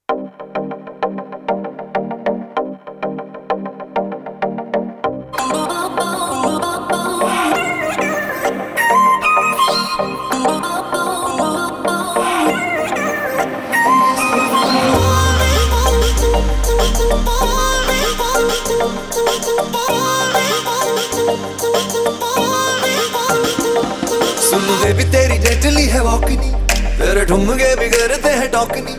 सुन baby तेरी deadly है वॉकनी, तेरे ठुमके भी करते हैं टॉकनी।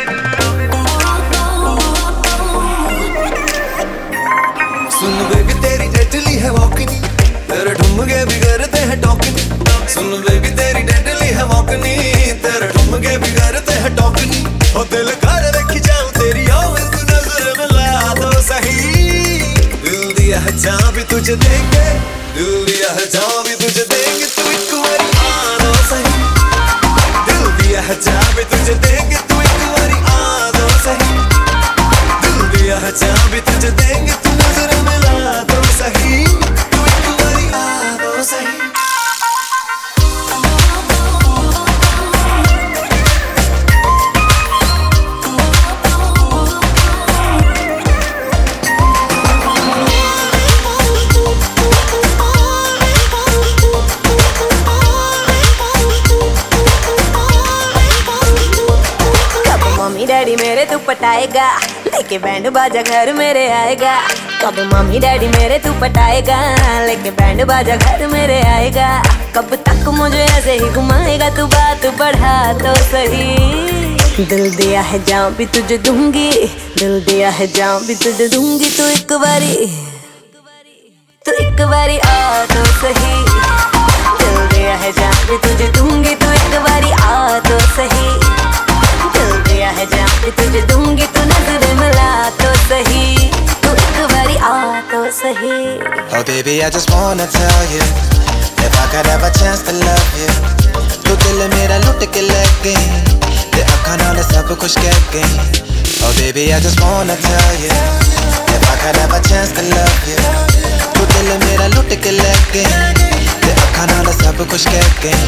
सुन बेबी तेरी डेडली है वॉकनी, तेरे ठुमके भी करते हैं टॉकनी। सुन बेबी तेरी डेडली है वॉकनी, तेरे ठुमके भी करते हैं टॉकनी। ओ दिल कर रखी जाऊं तेरी आवाज़ तू नजर मिला तो सही। दिल दिया है जहाँ भी तुझे देंगे, दिल दिया है जहाँ भी तुझे देंगे, तू एक बारी आ तो सही। दिल दिया है जहाँ भी तुझे देंगे, तू एक बारी आ तो सही। दिल दिया है जहाँ भी तुझे देंगे, तू नजर मिला तो सही। तू एक बारी आ तो सही। मम्मी डैडी मेरे तू पटाएगा, लेके बैंड बाजा घर मेरे आएगा। कब मम्मी डैडी मेरे तू पटाएगा, लेके बैंड बाजा घर मेरे आएगा। कब तक मुझे ऐसे ही घुमाएगा, तू बात बढ़ा तो सही। दिल दिया है जहाँ भी तुझे दूंगी, दिल दिया है जहाँ भी तुझे दूंगी, तू एक बारी आ तो सही। दिल दिया है जहाँ भी तुझे दूंगी, तू एक बारी आ तो सही। दिल दिया है जहाँ भी तुझे दूंगी, तू नजर मिला तो सही। तू एक बारी आ तो सही। Oh baby, I just wanna tell you, if I could have a chance to love you, तू दिल मेरा लुट के लग गई, ते अखां नाल सब कुछ कह गई। Oh baby, I just wanna tell you, if I could have a chance to love you, तू दिल मेरा लुट के लग गई, ते अखां नाल सब कुछ कह गई।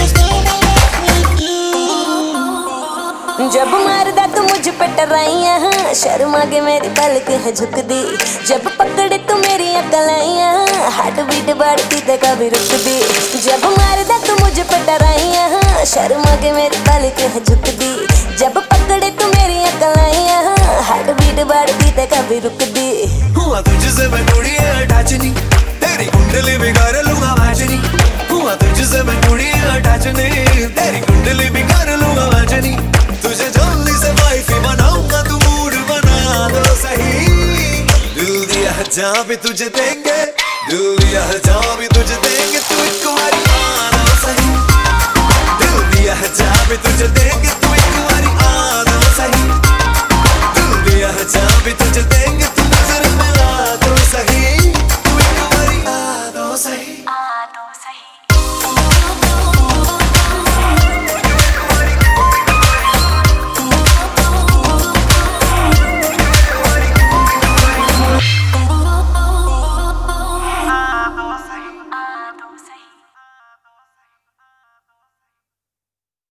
जब मारदा तू मुझ पे टराइयां, शर्मा के मेरी पलक है झुकदी। जब पकड़े तू मेरी अकलाइयां, हार्ट बीट बढ़ती ते कभी रुकदी। जब मारदा तू मुझ पे टराइयां, शर्मा के मेरी पलक है झुकदी। जब पकड़े तू मेरी अकलाइयां, हार्ट बीट बढ़ती ते कभी रुकदी। हुआ तुझसे मैं थोड़ी अटैचनी, तेरी कुंडली बिगाड़ लूंगा मैचनी। हुआ तुझसे मैं थोड़ी अटैचनी, तेरी कुंडली बिगाड़ लूंगा मैचनी। तुझे जल्दी से वाइफी बनाऊंगा, तू मूड बना दो सही। दिल दिया है जहाँ भी तुझे देंगे, दिल दिया है जहाँ भी तुझे देंगे, तू एक बारी